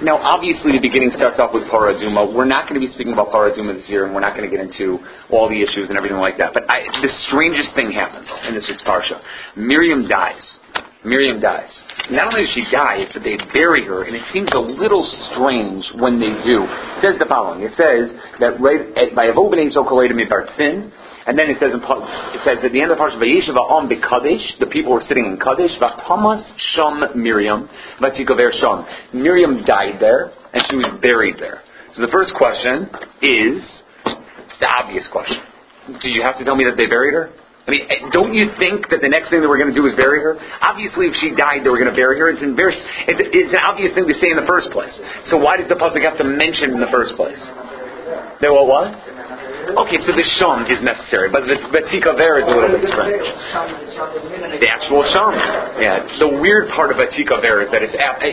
Now, obviously, the beginning starts off with Parah Aduma. We're not going to be speaking about Parah Aduma this year, and we're not going to get into all the issues and everything like that. But the strangest thing happens in this week's Parsha. Miriam dies. Not only does she die, but they bury her, and it seems a little strange when they do. It says the following. It says that by Avo b'nei Yisrael koledim mibartzin, and then it says at the end of the parsha, Vayeshev ha'am b'kadesh, the people were sitting in Kadesh, V'tamas sham Miriam, V'tikover sham. Miriam died there, and she was buried there. So the first question is the obvious question. Do you have to tell me that they buried her? I mean, don't you think that the next thing that we're going to do is bury her? Obviously, if she died, they were going to bury her. It's an obvious thing to say in the first place. So why does the pasuk have to mention in the first place? They what? Okay, so the sham is necessary, but the Vatikaver is a little bit strange. The actual sham. Yeah. The weird part of Vatikaver is that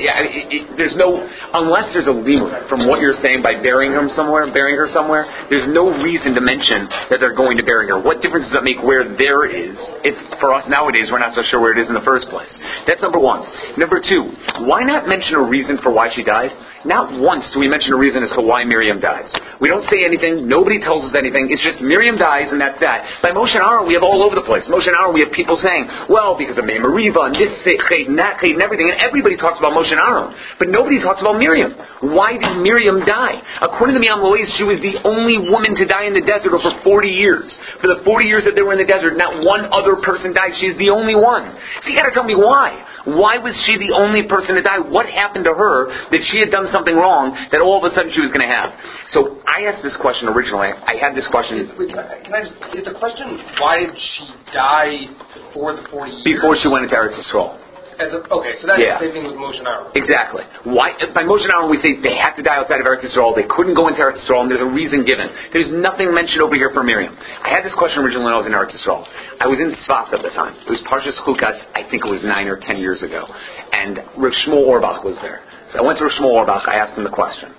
there's no, unless there's a limud from what you're saying by burying her somewhere, there's no reason to mention that they're going to bury her. What difference does that make where there is? If for us nowadays, we're not so sure where it is in the first place. That's number one. Number two, why not mention a reason for why she died? Not once do we mention a reason as to why Miriam dies. We don't say anything. Nobody tells us anything. It's just Miriam dies and that's that. By Moshe and Aaron, we have all over the place. Moshe and Aaron, we have people saying, well, because of Mei Meriva and this chait and that chait and everything. And everybody talks about Moshe and Aaron. But nobody talks about Miriam. Why did Miriam die? According to the Me'am Lo'ez, she was the only woman to die in the desert over 40 years. For the 40 years that they were in the desert, not one other person died. She's the only one. So you got to tell me why. Why was she the only person to die? What happened to her that she had done something wrong that all of a sudden she was going to have? So I asked this question originally. I had this question. Can I just, is the question, why did she die before the 40 years? Before she went into Eretz Yisrael. Okay, so that's the same thing with Moshe and Aaron. Exactly. Why? By Moshe and Aaron, we say they had to die outside of Eretz Yisrael. They couldn't go into Eretz Yisrael, and there's a reason given. There's nothing mentioned over here for Miriam. I had this question originally when I was in Eretz Yisrael. I was in Tzfat at the time. It was Parshas Chukas, I think it was 9 or 10 years ago. And Rav Shmuel Orbach was there. So I went to Rav Shmuel Orbach, I asked him the question.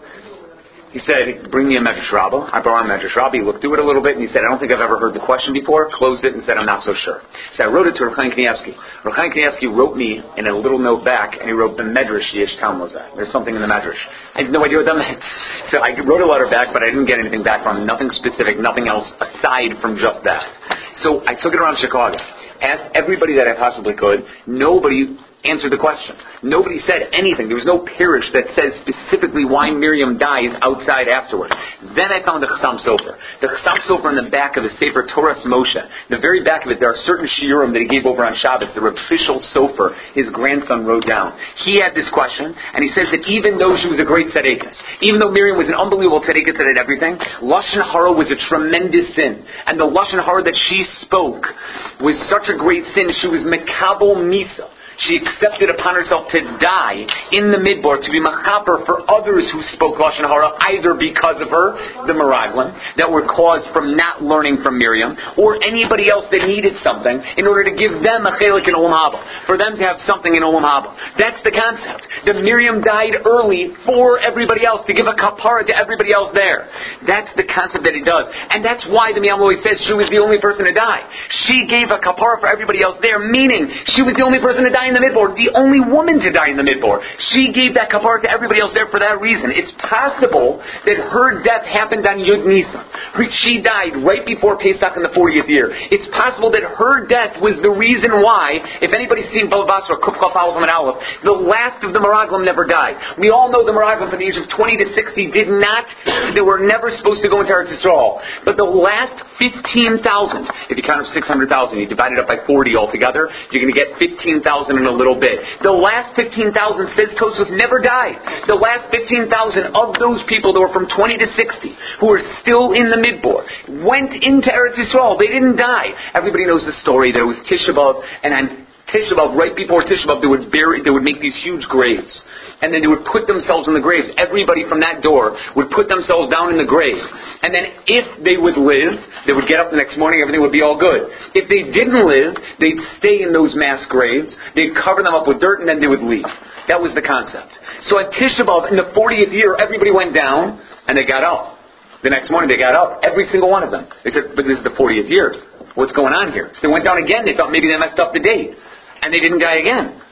He said, bring me a Medrash Rabbah. I brought him a Medrash Rabbah. He looked through it a little bit and he said, I don't think I've ever heard the question before. Closed it and said, I'm not so sure. So I wrote it to Rav Chaim Kanievsky. Rav Chaim Kanievsky wrote me in a little note back and he wrote the Medrash Yesh Talmud. There's something in the Medrash. I had no idea what that meant. So I wrote a letter back, but I didn't get anything back from him. Nothing specific, nothing else aside from just that. So I took it around Chicago. Asked everybody that I possibly could. Nobody answered the question. Nobody said anything. There was no parish that says specifically why Miriam dies outside afterwards. Then I found the Chassam Sofer. The Chassam Sofer in the back of the Sefer Torahs Moshe. The very back of it, there are certain shiurim that he gave over on Shabbos. The official Sofer, his grandson, wrote down. He had this question, and he says that even though she was a great tzaddikus, even though Miriam was an unbelievable tzaddikus that had everything, Lashon Hara was a tremendous sin. And the Lashon Hara that she spoke was such a great sin, she was Mekabel Misa. She accepted upon herself to die in the Midbar, to be machaper for others who spoke Lashon Hara, either because of her, the Meraglim, that were caused from not learning from Miriam, or anybody else that needed something in order to give them a chelik in Olam Haba, for them to have something in Olam Haba. That's the concept. That Miriam died early for everybody else, to give a kapara to everybody else there. That's the concept that it does. And that's why the Me'am Lo'ez says she was the only person to die. She gave a kapara for everybody else there, meaning she was the only person to die in the Midbar, the only woman to die in the Midbar. She gave that kapara to everybody else there for that reason. It's possible that her death happened on Yud Nisan. She died right before Pesach in the 40th year. It's possible that her death was the reason why, if anybody's seen Bava Basra, Kufkaf Aleph and Aleph, the last of the Meraglim never died. We all know the Meraglim from the age of 20 to 60 they were never supposed to go into Eretz Yisrael. But the last 15,000, if you count up 600,000, you divide it up by 40 altogether, you're going to get 15,000 in a little bit. The last 15,000, says Tosfos, never died. The last 15,000 of those people that were from 20 to 60, who were still in the Midbar, went into Eretz Yisrael. They didn't die. Everybody knows the story that it was Tisha B'Av, and on Tisha B'Av, right before Tisha B'Av, they would make these huge graves. And then they would put themselves in the graves. Everybody from that door would put themselves down in the grave. And then if they would live, they would get up the next morning, everything would be all good. If they didn't live, they'd stay in those mass graves, they'd cover them up with dirt, and then they would leave. That was the concept. So at Tisha B'Av, in the 40th year, everybody went down, and they got up. The next morning they got up, every single one of them. They said, but this is the 40th year. What's going on here? So they went down again, they thought maybe they messed up the date. And they didn't die again.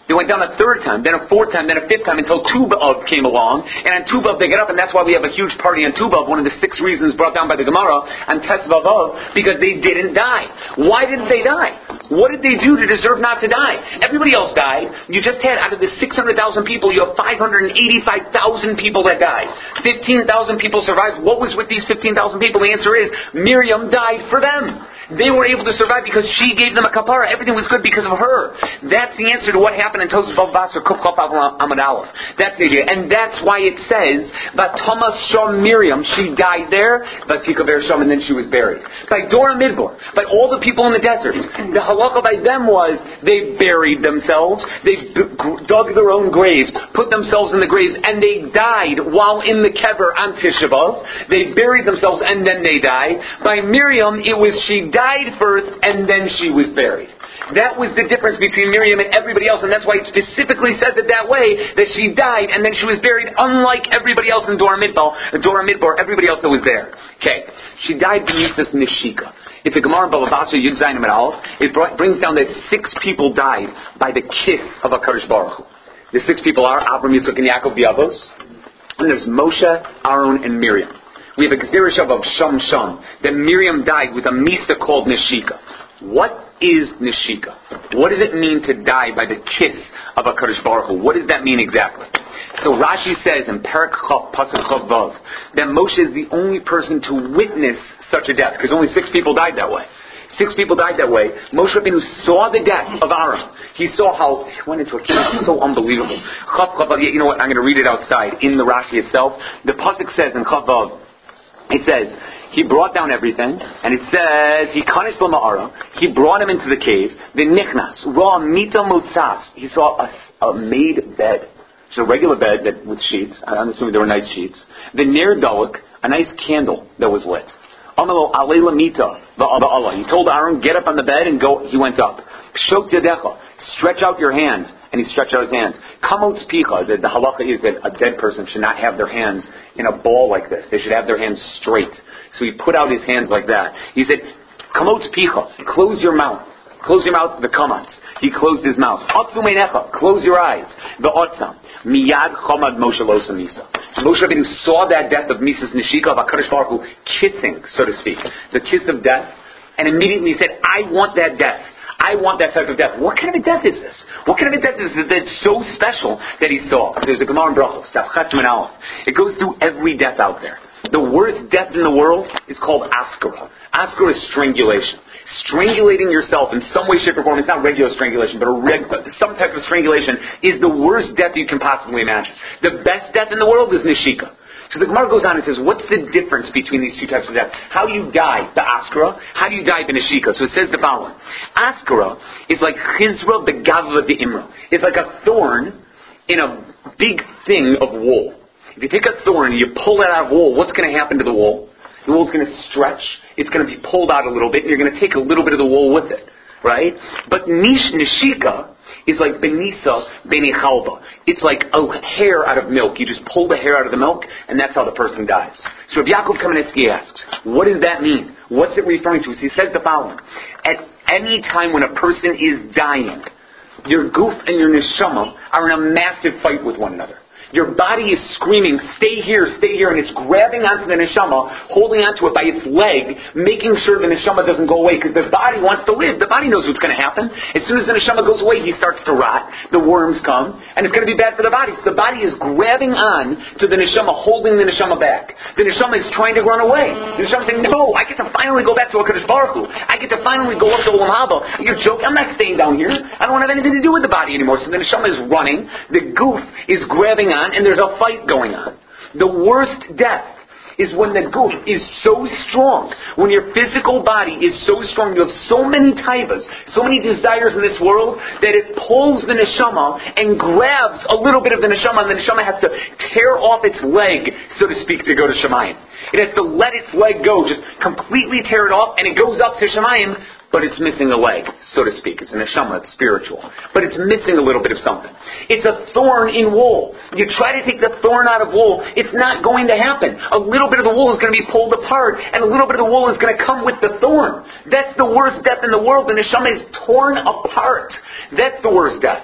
They went down a third time, then a fourth time, then a fifth time, until Tu B'Av came along. And on Tu B'Av they get up, and that's why we have a huge party on Tu B'Av, one of the 6 reasons brought down by the Gemara, on Tes Vav, because they didn't die. Why didn't they die? What did they do to deserve not to die? Everybody else died. You just had, out of the 600,000 people, you have 585,000 people that died. 15,000 people survived. What was with these 15,000 people? The answer is, Miriam died for them. They were able to survive because she gave them a kapara. Everything was good because of her. That's the answer to what happened in Tosfos Vav Basar Kuf Chaf Amud Aleph. That's the idea. And that's why it says, Vatama Sham Miriam, she died there, Vatikaver Sham, and then she was buried. By Dora Midbar, by all the people in the deserts. The halakha by them was, they buried themselves, they dug their own graves, put themselves in the graves, and they died while in the kever on Tisha B'Av. They buried themselves and then they died. By Miriam, it was she died first and then she was buried. That was the difference between Miriam and everybody else, and that's why it specifically says it that way, that she died and then she was buried, unlike everybody else in Dora Midbar, everybody else that was there. Okay, she died beneath this Nishika. It's a Gemara in Bava Basra Yud Zayin Amud Aleph. It brings down that 6 people died by the kiss of HaKadosh Baruch Hu. The 6 people are Avraham, Yitzchak, and Yaakov the Avos. And there's Moshe, Aaron, and Miriam. We have a Gezerah of Sham Sham, that Miriam died with a Misa called Nishika. What is Nishika? What does it mean to die by the kiss of HaKadosh Baruch Hu? What does that mean exactly? So Rashi says in Perek Chav, Pasuk Chav Vav, that Moshe is the only person to witness such a death, because only 6 people died that way. 6 people died that way. Moshe Rabbeinu saw the death of Aaron. He saw how he went into a cave. So unbelievable. Chav Vav, you know what? I'm going to read it outside in the Rashi itself. The Pasuk says in Chav Vav, it says, he brought down everything, and it says, he kanis l'ma'ara, he brought him into the cave, the nichnas, ra mita motzas, he saw a made bed. It's a regular bed that with sheets, I'm assuming there were nice sheets. The ner dalek, a nice candle that was lit. Amalo alela mita, va'ala. He told Aaron, get up on the bed and go, he went up. Shok yadecha, stretch out your hands. And he stretched out his hands. Kamotz picha, the halacha is that a dead person should not have their hands in a ball like this. They should have their hands straight. So he put out his hands like that. He said, Kamotz picha, close your mouth. Close your mouth, the kamats. He closed his mouth. Atzu meinecha, close your eyes. The otzam. Miyad chomad Moshe losa misa. Moshe Rabbeinu saw that death of Mises Nishika, of HaKadosh Baruch Hu, kissing, so to speak. The kiss of death. And immediately he said, I want that death. I want that type of death. What kind of a death is this? What kind of a death is this that's so special that he saw? So there's a Gemara in Brachos, Tavchat Min Aleph. It goes through every death out there. The worst death in the world is called askara. Askara is strangulation. Strangulating yourself in some way, shape, or form. It's not regular strangulation, but some type of strangulation is the worst death you can possibly imagine. The best death in the world is Nishika. So the Gemara goes on and says, what's the difference between these 2 types of death? How do you die, the askara? How do you die, the nishika? So it says the following. Askara is like chizra begavva de imra. It's like a thorn in a big thing of wool. If you take a thorn and you pull it out of wool, what's going to happen to the wool? The wool's going to stretch. It's going to be pulled out a little bit, and you're going to take a little bit of the wool with it. Right? But nishika is like benisa beni chalba. It's like a hair out of milk. You just pull the hair out of the milk, and that's how the person dies. So Rabbi Yaakov Kamenetsky asks, what does that mean? What's it referring to? So he says the following. At any time when a person is dying, your goof and your neshama are in a massive fight with one another. Your body is screaming, stay here, and it's grabbing onto the neshama, holding onto it by its leg, making sure the neshama doesn't go away, because the body wants to live. The body knows what's going to happen. As soon as the neshama goes away, he starts to rot, the worms come, and it's going to be bad for the body. So the body is grabbing on to the neshama, holding the neshama back. The neshama is trying to run away. The neshama is saying, no, I get to finally go back to HaKadosh Baruch Hu. I get to finally go up to Olam Haba. You're joking? I'm not staying down here. I don't want to have anything to do with the body anymore. So the neshama is running, the goof is grabbing on, and there's a fight going on. The worst death is when the goof is so strong, when your physical body is so strong, you have so many taivas, so many desires in this world, that it pulls the neshama and grabs a little bit of the neshama, and the neshama has to tear off its leg, so to speak, to go to Shemayim. It has to let its leg go, just completely tear it off, and it goes up to Shemayim, but it's missing a leg, so to speak. It's a neshama, it's spiritual. But it's missing a little bit of something. It's a thorn in wool. You try to take the thorn out of wool, it's not going to happen. A little bit of the wool is going to be pulled apart, and a little bit of the wool is going to come with the thorn. That's the worst death in the world. The neshama is torn apart. That's the worst death.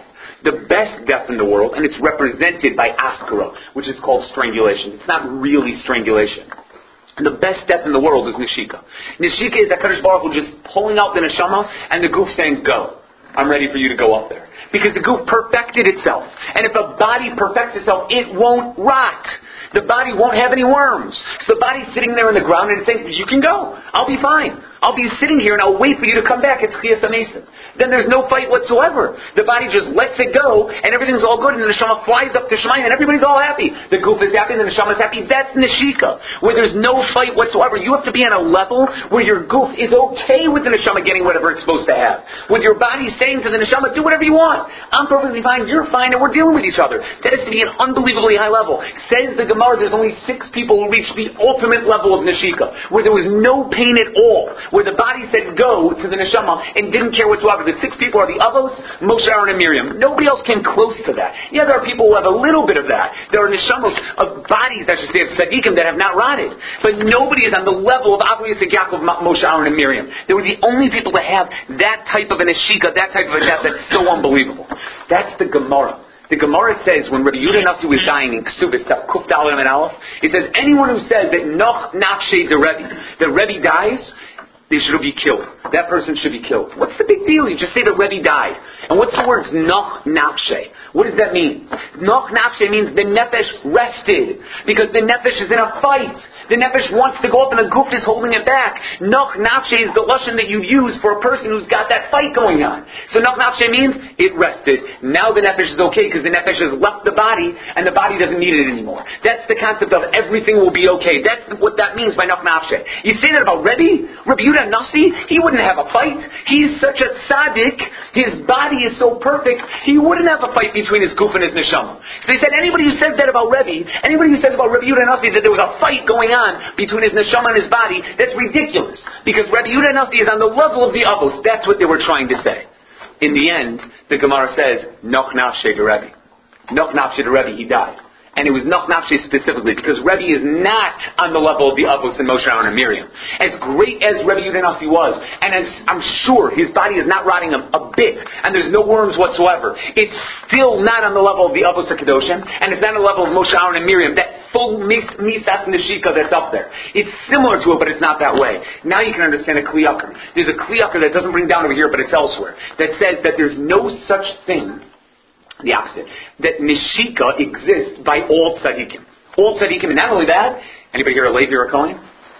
The best death in the world, and it's represented by askara, which is called strangulation. It's not really strangulation. And the best death in the world is neshika. Neshika is HaKadosh Baruch Hu just pulling out the neshama and the goof saying, go. I'm ready for you to go up there. Because the goof perfected itself. And if a body perfects itself, it won't rot. The body won't have any worms. So the body's sitting there in the ground and it's saying, you can go. I'll be fine. I'll be sitting here and I'll wait for you to come back. It's Chiyas HaMesim. Then there's no fight whatsoever. The body just lets it go and everything's all good and the neshama flies up to Shemayim and everybody's all happy. The goof is happy and the neshama is happy. That's neshika, where there's no fight whatsoever. You have to be on a level where your goof is okay with the neshama getting whatever it's supposed to have. With your body saying to the neshama, do whatever you want. I'm perfectly fine, you're fine, and we're dealing with each other. That has to be an unbelievably high level. Says the Gemara, there's only 6 people who reached the ultimate level of neshika, where there was no pain at all, where the body said go to the neshama and didn't care whatsoever. The 6 people are the Avos, Moshe, Aaron, and Miriam. Nobody else came close to that. Yeah, there are people who have a little bit of that. There are neshamos of bodies, I should say, of tzaddikim that have not rotted. But nobody is on the level of Avraham, Yitzchak, Yaakov, Moshe, Aaron, and Miriam. They were the only people to have that type of a neshika, that type of a death that's so unbelievable. That's the Gemara. The Gemara says when Rabbi Yehuda Nasi was dying in Ksubis, Kuf Dalet and Aleph, it says anyone who says that Noch Nafshe the Rebbe, the Rebbe dies, they should be killed. That person should be killed. What's the big deal? You just say the Rebbe died. And what's the words Noch Nafshe? What does that mean? Noch Nafshe means the Nefesh rested, because the Nefesh is in a fight. The Nefesh wants to go up and the Guf is holding it back. Noch Nafshe is the Lashon that you use for a person who's got that fight going on. So Noch Nafshe means it rested. Now the Nefesh is okay because the Nefesh has left the body and the body doesn't need it anymore. That's the concept of everything will be okay. That's what that means by Noch Nafshe. You say that about Rabbi Yehuda Nasi, he wouldn't have a fight. He's such a tzaddik. His body is so perfect. He wouldn't have a fight between his Guf and his Neshama. So they said anybody who says that about Rabbi who says about Rabbi Yehuda Nasi that there was a fight going on between his neshama and his body, that's ridiculous. Because Rabbi Yehuda Nasi is on the level of the Avos. That's what they were trying to say. In the end, the Gemara says, Noch Nafshe to Rebbe. Noch Nafshe to Rebbe, he died. And it was Noch Nafshe specifically, because Rebbe is not on the level of the Avos and Moshe, Aaron, and Miriam. As great as Rebbe Yehuda Nasi was, and as I'm sure his body is not rotting a bit, and there's no worms whatsoever, it's still not on the level of the Avos HaKadoshim, and it's not on the level of Moshe, Aaron, and Miriam, that full Misas Neshika that's up there. It's similar to it, but it's not that way. Now you can understand a Kli Yakar. There's a Kli Yakar that doesn't bring down over here, but it's elsewhere, that says that there's no such thing, the opposite, that neshika exists by all tzaddikim. All tzaddikim, and not only that, anybody here a Levi or a Kohen?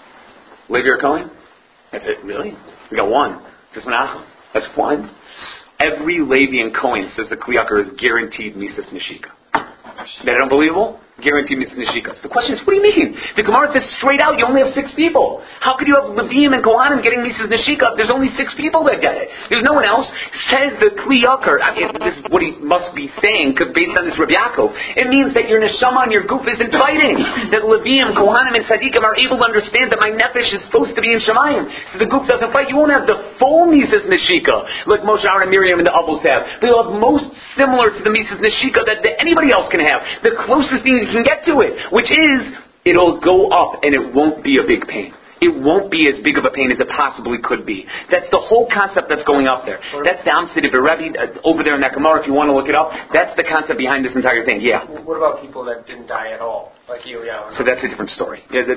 Levi or a Kohen? That's it, really? We got one. Just Menachem. That's one. Every Levi and Kohen says the Kli Yakar is guaranteed Misas Neshika. Isn't that unbelievable? Guaranteed Misas Neshika. So the question is, what do you mean? The Gemara says straight out, you only have 6 people. How could you have Levim and Kohanim getting Misas Neshika? There's only 6 people that get it. There's no one else. Says the Kli Yakar. I mean, this is what he must be saying, based on this Rabbi Yaakov. It means that your neshama and your goof isn't fighting. That Levim, Kohanim, and Tzadikim are able to understand that my nefesh is supposed to be in Shemayim. So the goof doesn't fight. You won't have the full Misas Neshika like Moshe, Aaron, and Miriam and the Avos have. But you'll have most similar to the Misas Neshika that anybody else can have. The closest thing you can get to it, which is, it'll go up and it won't be a big pain. It won't be as big of a pain as it possibly could be. That's the whole concept that's going up there. That's the Amsid of Rebbe over there in that Gemara, if you want to look it up. That's the concept behind this entire thing, yeah. What about people that didn't die at all? Like Eliyahu? So that's a different story. Yeah,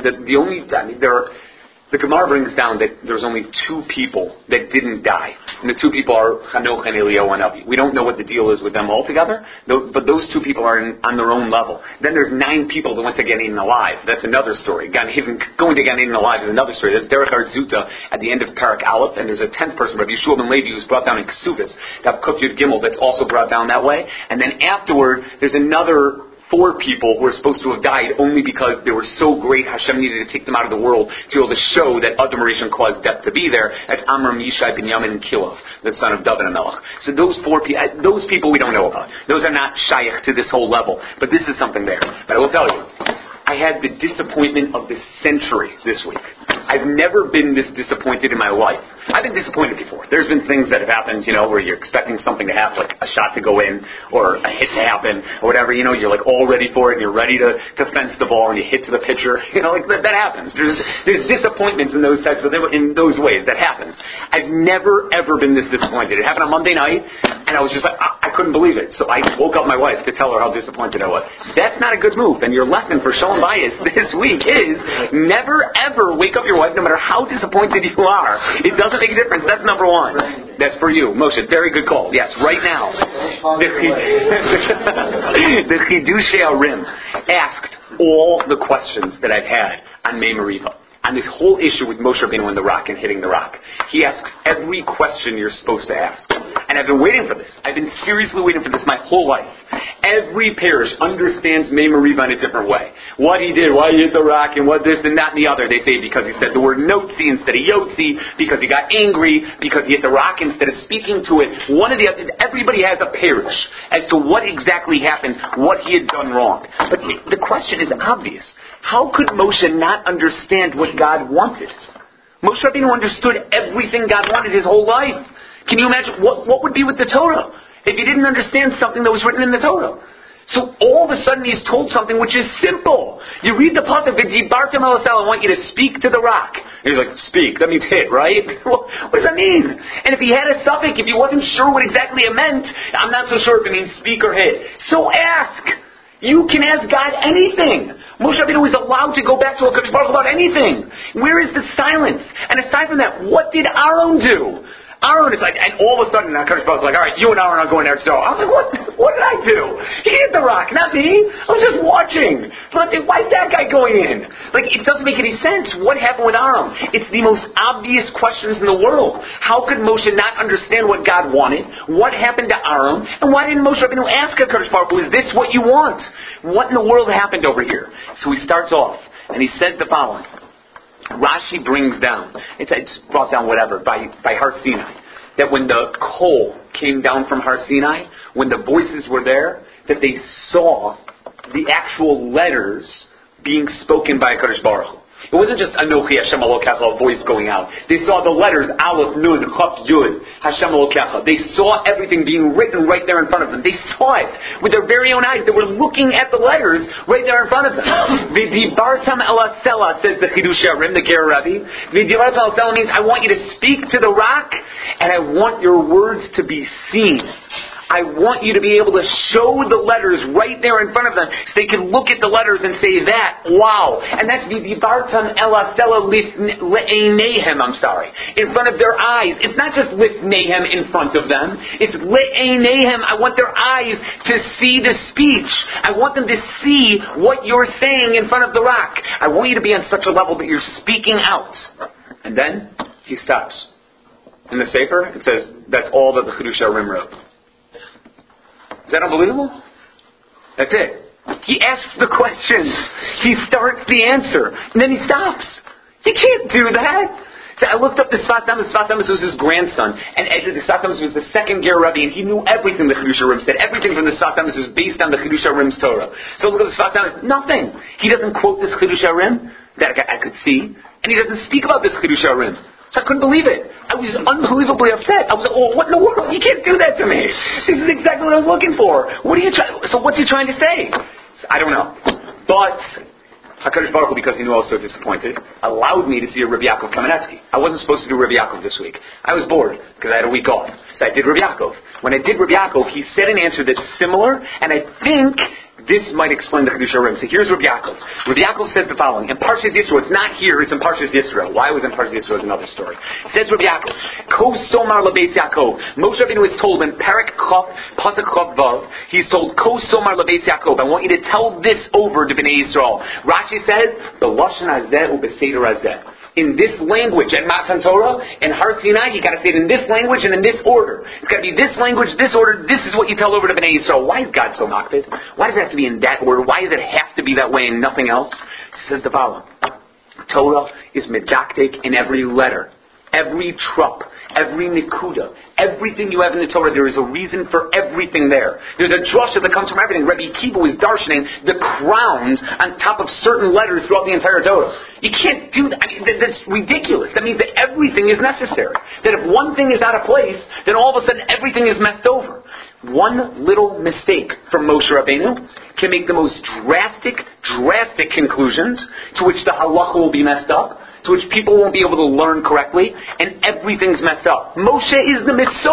the Gemara brings down that there's only 2 people that didn't die. And the 2 people are Chanoch and Eliyahu and Avi. We don't know what the deal is with them altogether, but those 2 people are on their own level. Then there's 9 people that went to Gan Eden alive. That's another story. Going to Gan Eden alive is another story. There's Derech Arzuta at the end of Parak Aleph, and there's a 10th person, Rabbi Yeshua ben Levi, who's brought down in Ksubis, that Kuf Yud Gimel, that's also brought down that way. And then afterward, there's another 4 people who were supposed to have died only because they were so great, Hashem needed to take them out of the world to be able to show that Adam Rishon caused death to be there. That's Amram, Yishai, Binyamin, and Kilov, the son of David and Melech. So those people we don't know about. Those are not shaykh to this whole level. But this is something there. But I will tell you, I had the disappointment of the century this week. I've never been this disappointed in my life. I've been disappointed before. There's been things that have happened, where you're expecting something to happen, like a shot to go in, or a hit to happen, or whatever, you're like all ready for it, and you're ready to fence the ball, and you hit to the pitcher, like that happens. There's disappointments in those types of, in those ways, that happens. I've never, ever been this disappointed. It happened on Monday night, and I was just like, I I couldn't believe it. So I woke up my wife to tell her how disappointed I was. That's not a good move. And your lesson for Shalom Bayis this week is never ever wake up your wife, no matter how disappointed you are. It doesn't make a difference. That's number one. That's for you. Moshe, very good call. Yes, right now. The Chidushei Arim asked all the questions that I've had on Mei Meriva, on this whole issue with Moshe Rabbeinu and the rock and hitting the rock. He asks every question you're supposed to ask. And I've been waiting for this. I've been seriously waiting for this my whole life. Every parish understands Mei Meriva in a different way. What he did, why he hit the rock, and what this and that and the other. They say because he said the word notzi instead of yotzi, because he got angry, because he hit the rock instead of speaking to it. One of the other, everybody has a parish as to what exactly happened, what he had done wrong. But the question is obvious. How could Moshe not understand what God wanted? Moshe Rabbeinu understood everything God wanted his whole life. Can you imagine what would be with the Torah if he didn't understand something that was written in the Torah? So all of a sudden he's told something which is simple. You read the pasuk, "V'dibartem el hasel," I want you to speak to the rock. And he's like, speak, that means hit, right? What does that mean? And if he had a suffix, if he wasn't sure what exactly it meant, I'm not so sure if it means speak or hit. So ask. You can ask God anything. Moshe Rabbeinu was allowed to go back to HaKadosh Baruch Hu about anything. Where is the silence? And aside from that, what did Aaron do? Aaron is like, and all of a sudden HaKadosh Baruch Hu is like, all right, you and Aaron are going there. So I was like, what did I do? He hit the rock, not me. I was just watching. Why is that guy going in? Like, it doesn't make any sense. What happened with Aaron? It's the most obvious questions in the world. How could Moshe not understand what God wanted? What happened to Aaron? And why didn't Moshe Rabbeinu ask HaKadosh Baruch Hu, is this what you want? What in the world happened over here? So he starts off, and he says the following. Rashi brings down, it's brought down whatever, by Har Sinai, that when the coal came down from Har Sinai, when the voices were there, that they saw the actual letters being spoken by HaKadosh Baruch Hu. It wasn't just Anochi Hashem Elokecha, a voice going out. They saw the letters Aleph, Nun, Chaf, Yud, Hashem Elokecha. They saw everything being written right there in front of them. They saw it with their very own eyes. They were looking at the letters right there in front of them. V'dibartam el hasela, says the Chidushei Arim, the Ger Rebbe. V'dibartam el hasela means I want you to speak to the rock, and I want your words to be seen. I want you to be able to show the letters right there in front of them so they can look at the letters and say that, wow. And that's v'dibartam el hasela le'eineihem, in front of their eyes. It's not just lifneihem in front of them. It's le'eineihem. I want their eyes to see the speech. I want them to see what you're saying in front of the rock. I want you to be on such a level that you're speaking out. And then he stops. In the Sefer, it says, that's all that the Chidushei Arim wrote. Is that unbelievable? That's it. He asks the questions. He starts the answer. And then he stops. You can't do that. So I looked up the Sfas Emes. Sfas Emes was his grandson. And the Sfas Emes was the second Ger Rebbe. And he knew everything the Chidushei Arim said. Everything from the Sfas Emes was based on the Chidushei Arim's Torah. So look at the Sfas Emes. Nothing. He doesn't quote this Chidushei Arim that I could see. And he doesn't speak about this Chidushei Arim. So I couldn't believe it. I was unbelievably upset. I was like, oh, what in the world? You can't do that to me. This is exactly what I was looking for. So what's he trying to say? I don't know. But HaKadosh Baruch Hu, because he knew I was so disappointed, allowed me to see a Rabbi Yaakov Kamenetsky. I wasn't supposed to do Rabbi Yaakov this week. I was bored because I had a week off. So I did Rabbi Yaakov. When I did Rabbi Yaakov, he said an answer that's similar, and I think this might explain the Chidushei Arim. So here's Rabbi Yaakov. Rabbi Yaakov says the following. In Parshas Yisro, it's not here, it's in Parshas Yisro. Why it was in Parshas Yisro is another story. It says Rabbi Yaakov, Ko Somar LaBeis Yaakov. Moshe Rabbeinu is told in Parak Chof, Pasuk Chof Vav, he's told, Ko Somar LaBeis Yaakov. I want you to tell this over to Bnei Yisrael. Rashi says, B'lashon hazeh u'b'seder hazeh. In this language, at Matan Torah, in Har Sinai, you got to say it in this language and in this order. It's got to be this language, this order. This is what you tell over to Bnei Yisrael. Why is God so makpid? Why does it have to be in that order? Why does it have to be that way and nothing else? It says the following: Torah is medactic in every letter, every trup, every nikuda, everything you have in the Torah. There is a reason for everything there. There's a drasha that comes from everything. Rabbi Akiva was darshaning the crowns on top of certain letters throughout the entire Torah. You can't do that. I mean, that's ridiculous. That means that everything is necessary. That if one thing is out of place, then all of a sudden everything is messed over. One little mistake from Moshe Rabbeinu can make the most drastic conclusions to which the halacha will be messed up, to which people won't be able to learn correctly, and everything's messed up. Moshe is the Mesorah.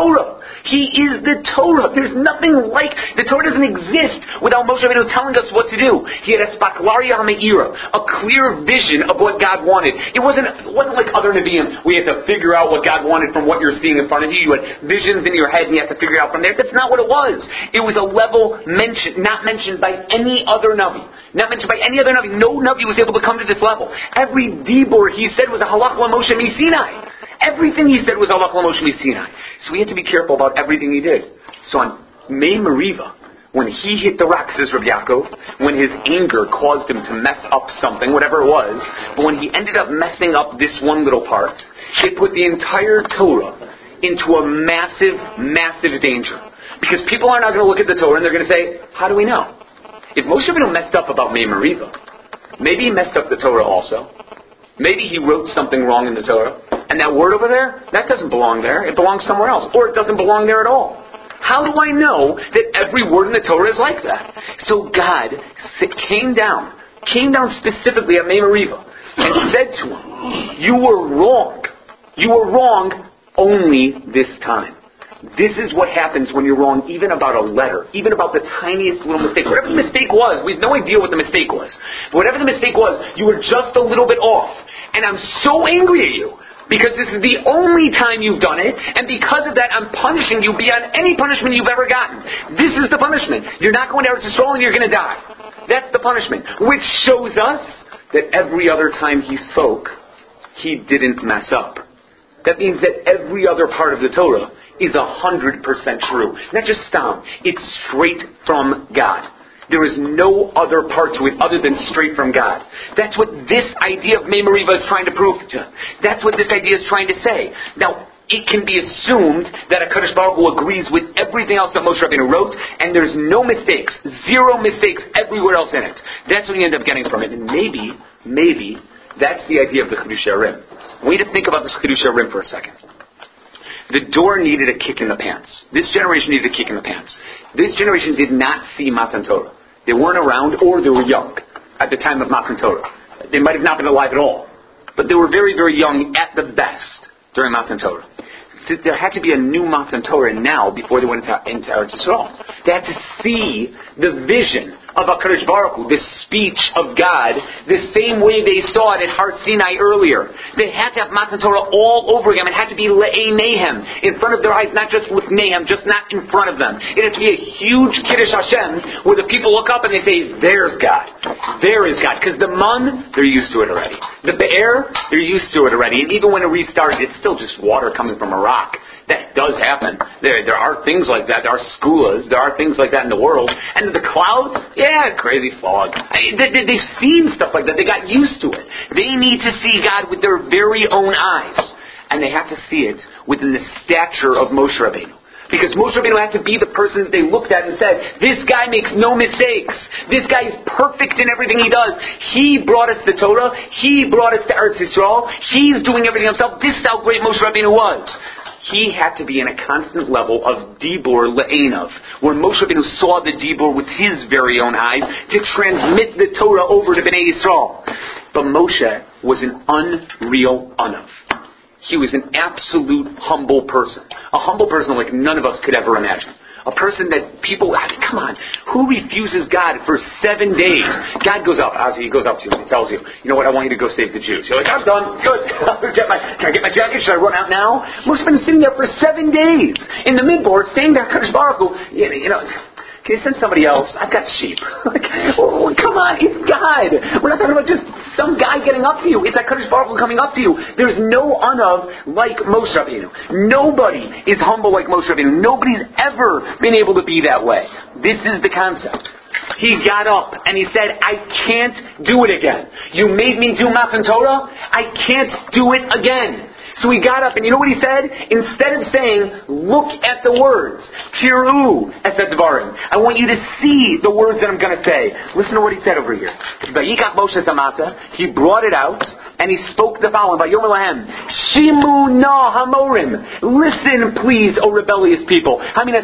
He is the Torah. There's nothing like, the Torah doesn't exist without Moshe Rabbeinu telling us what to do. He had a spaklaria ha'me'ira, a clear vision of what God wanted. It wasn't like other Nevi'im. We had to figure out what God wanted from what you're seeing in front of you. You had visions in your head and you had to figure it out from there. That's not what it was. It was a level not mentioned by any other Navi. Not mentioned by any other Navi. No Navi was able to come to this level. Every dibur he said was a halach l'Moshe Sinai. Everything he said was halach l'Moshe Sinai. So we had to be careful about everything he did. So on Mei Meriva, when he hit the rock, says Rabbi Yaakov, when his anger caused him to mess up something, whatever it was, but when he ended up messing up this one little part, it put the entire Torah into a massive, massive danger. Because people are not going to look at the Torah and they're going to say, how do we know? If Moshe Rabbeinu messed up about Mei Meriva, maybe he messed up the Torah also. Maybe he wrote something wrong in the Torah. And that word over there, that doesn't belong there. It belongs somewhere else. Or it doesn't belong there at all. How do I know that every word in the Torah is like that? So God came down specifically at Mei Meriva and said to him, you were wrong. You were wrong only this time. This is what happens when you're wrong, even about a letter, even about the tiniest little mistake. Whatever the mistake was, we have no idea what the mistake was. But whatever the mistake was, you were just a little bit off. And I'm so angry at you, because this is the only time you've done it, and because of that, I'm punishing you beyond any punishment you've ever gotten. This is the punishment. You're not going to Eretz Yisrael and you're going to die. That's the punishment. Which shows us that every other time he spoke, he didn't mess up. That means that every other part of the Torah is 100% true. Not just stam. It's straight from God. There is no other part to it other than straight from God. That's what this idea of Mei Meriva is trying to prove to. That's what this idea is trying to say. Now, it can be assumed that HaKadosh Baruch Hu agrees with everything else that Moshe Rabbeinu wrote, and there's no mistakes, zero mistakes everywhere else in it. That's what you end up getting from it. And maybe, that's the idea of the Chidushei HaRim. We need to think about this Chidushei HaRim for a second. The door needed a kick in the pants. This generation needed a kick in the pants. This generation did not see Matan Torah. They weren't around, or they were young at the time of Matan Torah. They might have not been alive at all. But they were very, very young at the best during Matan Torah. So there had to be a new Matan Torah now before they went into Eretz Yisrael. They had to see the vision of HaKadosh Baruch Hu, the speech of God, the same way they saw it at Har Sinai earlier. They had to have Matan Torah all over again. It had to be Le'ei Nehem, in front of their eyes, not just with Nehem, just not in front of them. It had to be a huge Kiddush Hashem, where the people look up and they say, there's God. There is God. Because the Man, they're used to it already. The Be'er, they're used to it already. And even when it restarted, it's still just water coming from a rock. That does happen. There are things like that. There are skuas. There are things like that in the world. And the clouds, yeah, crazy fog. They've seen stuff like that. They got used to it. They need to see God with their very own eyes. And they have to see it within the stature of Moshe Rabbeinu. Because Moshe Rabbeinu had to be the person that they looked at and said, this guy makes no mistakes. This guy is perfect in everything he does. He brought us the Torah. He brought us to Eretz Yisrael. He's doing everything himself. This is how great Moshe Rabbeinu was. He had to be in a constant level of Dibur Le'enav, where Moshe Rabbeinu saw the Dibur with his very own eyes to transmit the Torah over to Bnei Yisrael. But Moshe was an unreal Anav. He was an absolute humble person. A humble person like none of us could ever imagine. A person that people, come on, who refuses God for 7 days? God goes up, Ozzy, he goes up to you and he tells you, you know what, I want you to go save the Jews. You're like, I'm done, good. Can I get my jacket? Should I run out now? Moshe's been sitting there for 7 days in the midboard saying to HaKadosh Baruch Hu, you know, can you send somebody else? I've got sheep. Come on, it's God. We're not talking about just some guy getting up to you. It's HaKadosh Baruch Hu coming up to you. There's no Anav like Moshe Rabbeinu. Nobody is humble like Moshe Rabbeinu. Nobody's ever been able to be that way. This is the concept. He got up and he said, I can't do it again. You made me do Matan Torah? I can't do it again. So he got up and you know what he said? Instead of saying, look at the words, Tiru eset dvarim, I want you to see the words that I'm going to say. Listen to what he said over here. Vayikach Moshe Zamata, he brought it out and he spoke the following, Vayomer lahem, Shimu na hamorim, listen please, O rebellious people. He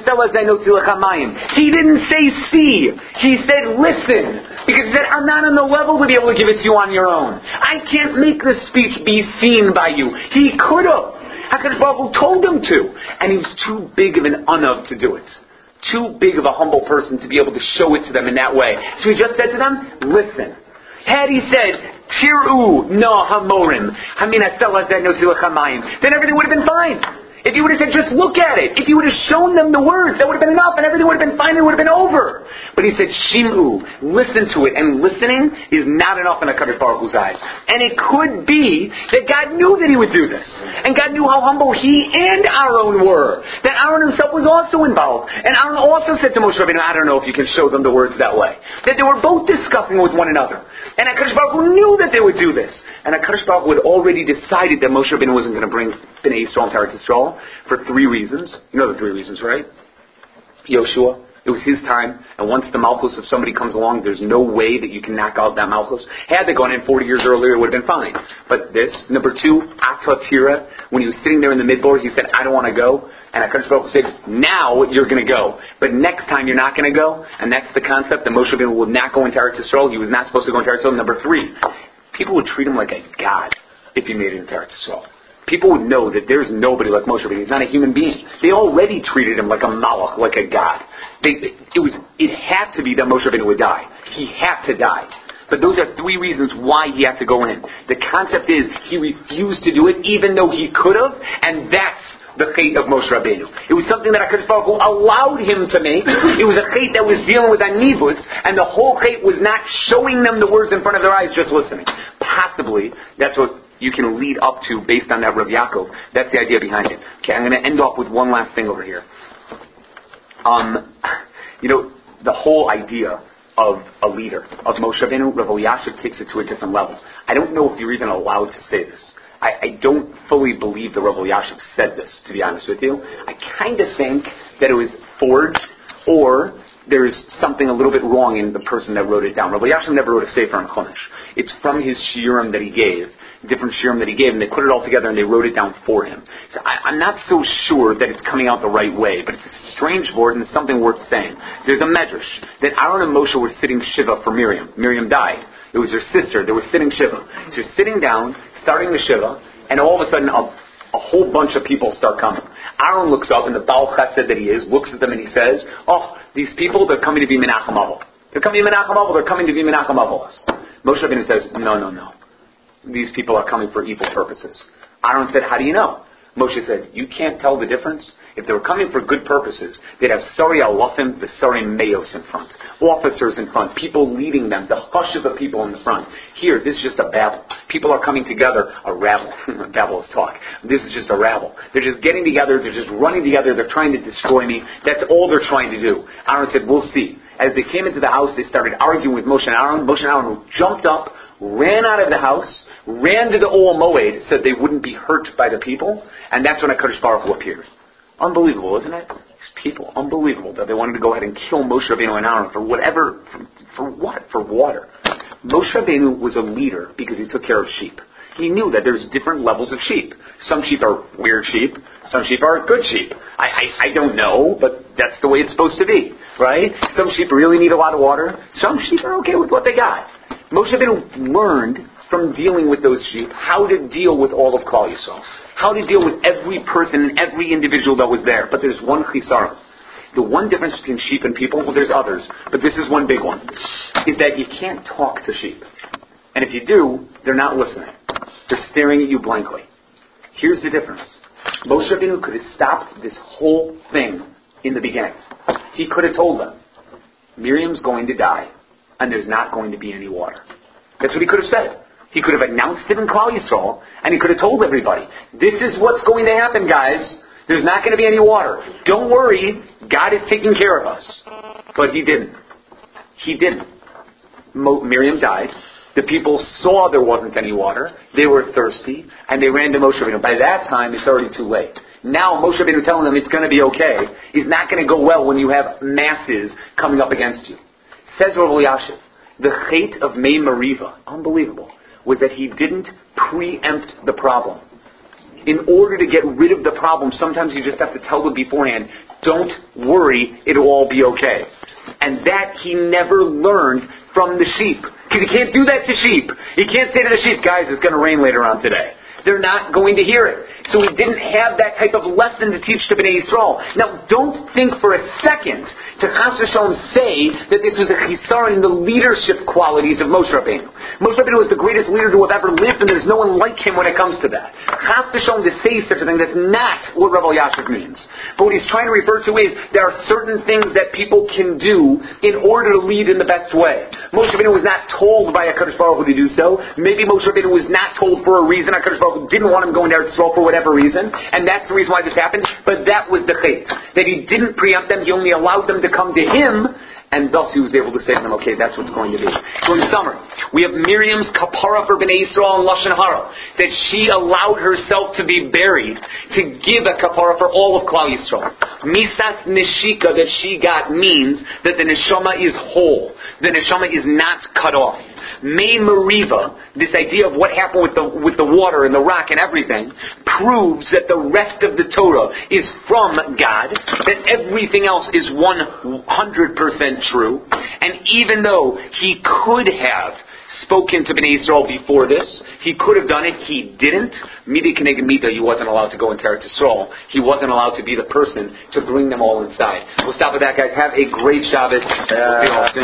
didn't say see, he said listen. Because he said, I'm not on the level to be able to give it to you on your own. I can't make this speech be seen by you. He could have. HaKadosh Baruch Hu told him to. And he was too big of an unav to do it. Too big of a humble person to be able to show it to them in that way. So he just said to them, listen. Had he said, Tiru no hamorim, then everything would have been fine. If you would have said, just look at it. If you would have shown them the words, that would have been enough, and everything would have been fine, and it would have been over. But he said, Shimu, listen to it. And listening is not enough in HaKadosh Baruch Hu's eyes. And it could be that God knew that he would do this. And God knew how humble he and Aaron were. That Aaron himself was also involved. And Aaron also said to Moshe Rabbeinu, I don't know if you can show them the words that way. That they were both discussing with one another. And HaKadosh Baruch Hu knew that they would do this. And HaKadosh Baruch Hu had already decided that Moshe Rabbeinu wasn't going to bring Bnei Yisrael into Eretz Yisrael for 3 reasons. You know the 3 reasons, right? Yoshua, it was his time, and once the Malchus of somebody comes along, there's no way that you can knock out that Malchus. Had they gone in 40 years earlier, it would have been fine. But this, number 2, Atatira, when he was sitting there in the midbar, he said, I don't want to go. And HaKadosh Baruch Hu said, now you're going to go. But next time you're not going to go. And that's the concept that Moshe Rabbeinu would not go into Eretz Yisrael. He was not supposed to go into Eretz Yisrael. Number 3, people would treat him like a god if he made it into Eretz Yisrael. People would know that there's nobody like Moshe Rabbeinu. He's not a human being. They already treated him like a malach, like a god. It had to be that Moshe Rabbeinu would die. He had to die. But those are 3 reasons why he had to go in. The concept is he refused to do it even though he could have, and that's the fate of Moshe Rabbeinu. It was something that HaKadosh Baruch Hu allowed him to make. It was a fate that was dealing with anivus, and the whole fate was not showing them the words in front of their eyes, just listening. Possibly, that's what you can lead up to based on that Rav Yaakov. That's the idea behind it. Okay, I'm going to end off with one last thing over here. The whole idea of a leader, of Moshe Rabbeinu, Rav Elyashiv takes it to a different level. I don't know if you're even allowed to say this. I don't fully believe that Rav Elyashiv said this, to be honest with you. I kind of think that it was forged, or there's something a little bit wrong in the person that wrote it down. Rav Elyashiv never wrote a sefer on Chumash. It's from his shiurim that he gave, different shiurim that he gave, and they put it all together and they wrote it down for him. So I'm not so sure that it's coming out the right way, but it's a strange word and it's something worth saying. There's a medrash that Aaron and Moshe were sitting Shiva for Miriam. Miriam died. It was her sister. They were sitting Shiva. So they're sitting down, starting the Shiva, and all of a sudden a whole bunch of people start coming. Aaron looks up, and the Baal Chesed that he is looks at them and he says, these people, they're coming to be Menachem Avos. They're coming to be Menachem Avos. They're coming to be Menachem Avos. Moshe Rabbeinu says, no. These people are coming for evil purposes. Aaron said, how do you know? Moshe said, you can't tell the difference? If they were coming for good purposes, they'd have Sari Alafim, the Sari Mayos in front. Officers in front, people leading them, the hush of the people in the front. Here, this is just a babble. People are coming together, a rabble. Babble is talk. This is just a rabble. They're just getting together, they're just running together, they're trying to destroy me. That's all they're trying to do. Aaron said, we'll see. As they came into the house, they started arguing with Moshe and Aaron. Moshe and Aaron jumped up, ran out of the house, ran to the Ol Moed, said they wouldn't be hurt by the people, and that's when HaKadosh Baruch Hu appeared. Unbelievable, isn't it? These people, unbelievable that they wanted to go ahead and kill Moshe Rabbeinu and Aaron for whatever, for what? For water. Moshe Rabbeinu was a leader because he took care of sheep. He knew that there's different levels of sheep. Some sheep are weird sheep. Some sheep are good sheep. I don't know, but that's the way it's supposed to be, right? Some sheep really need a lot of water. Some sheep are okay with what they got. Moshe Rabbeinu learned from dealing with those sheep how to deal with all of Klal Yisrael, how to deal with every person and every individual that was there. But there's one chisaron. The one difference between sheep and people, well, there's others, but this is one big one, is that you can't talk to sheep. And if you do, they're not listening. They're staring at you blankly. Here's the difference. Moshe Rabbeinu could have stopped this whole thing in the beginning. He could have told them, Miriam's going to die, and there's not going to be any water. That's what he could have said. He could have announced it in Klal Yisrael, and he could have told everybody, this is what's going to happen, guys. There's not going to be any water. Don't worry, God is taking care of us. But he didn't. He didn't. Miriam died. The people saw there wasn't any water. They were thirsty, and they ran to Moshe Rabbeinu. By that time, it's already too late. Now Moshe Rabbeinu telling them it's going to be okay is not going to go well when you have masses coming up against you. Says Rav Elyashiv, the chait of Mei Mariva, unbelievable, was that he didn't preempt the problem. In order to get rid of the problem, sometimes you just have to tell them beforehand, don't worry, it'll all be okay. And that he never learned from the sheep. Because he can't do that to sheep. He can't say to the sheep, guys, it's going to rain later on today. They're not going to hear it. So he didn't have that type of lesson to teach to Bnei Yisrael. Now, don't think for a second to Chas v'Shalom say that this was a chisaron in the leadership qualities of Moshe Rabbeinu. Moshe Rabbeinu was the greatest leader to have ever lived, and there's no one like him when it comes to that. Chas v'Shalom to say such a thing, that's not what Rav Elyashiv means. But what he's trying to refer to is there are certain things that people can do in order to lead in the best way. Moshe Rabbeinu was not told by HaKadosh Baruch Hu to do so. Maybe Moshe Rabbeinu was not told for a reason. HaKadosh Baruch Hu didn't want him going to Eretz Yisrael for whatever reason, and that's the reason why this happened. But that was the chait, that he didn't preempt them. He only allowed them to come to him, and thus he was able to say to them, okay, that's what's going to be. So in summary, we have Miriam's kapara for Bnei Yisrael and Lashon Hara, that she allowed herself to be buried to give a kapara for all of Klal Yisrael. Misas neshika that she got means that the neshama is whole. The neshama is not cut off. Mei Meriva, this idea of what happened with the water and the rock and everything, proves that the rest of the Torah is from God, that everything else is 100% true, and even though he could have spoken to Bnei Yisrael before this, he could have done it, he didn't. Midi Keneged Mida, he wasn't allowed to go into Eretz Yisrael. He wasn't allowed to be the person to bring them all inside. We'll stop with that, guys. Have a great Shabbos.